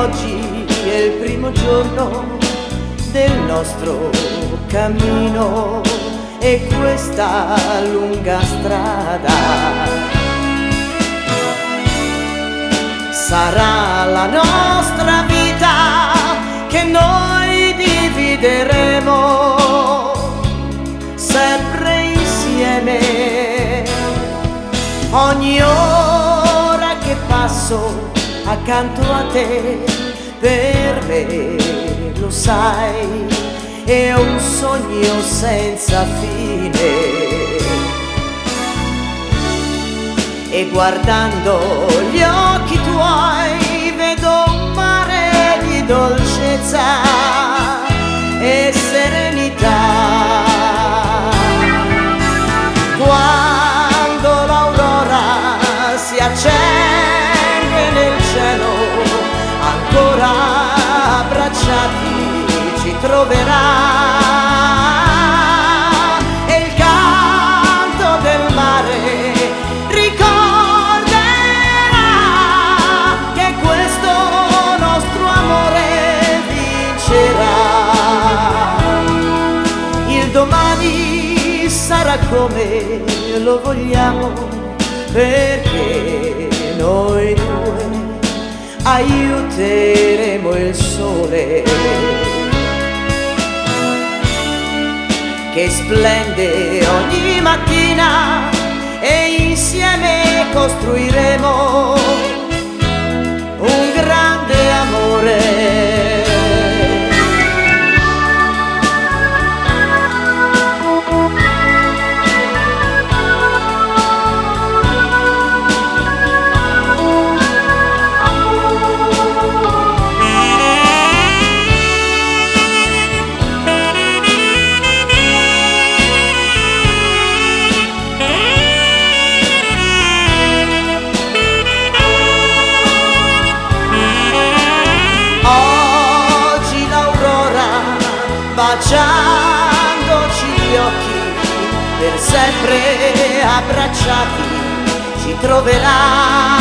oggi è il primo giorno del nostro cammino e questa lunga strada sarà la nostra vita che noi divideremo sempre insieme. Ogni ora che passo accanto a te per me, lo sai, è un sogno senza fine. E guardando gli occhi tuoi vedo un mare di dolcezza e serenità. Quando l'aurora si accende nel cielo, ancora abbracciati ci troverà, e il canto del mare ricorderà che questo nostro amore vincerà. Il domani sarà come lo vogliamo, perché noi due aiuteremo il sole che splende ogni mattina, e insieme costruiremo un grande amore. Baciandoci gli occhi, per sempre abbracciati ci troverà.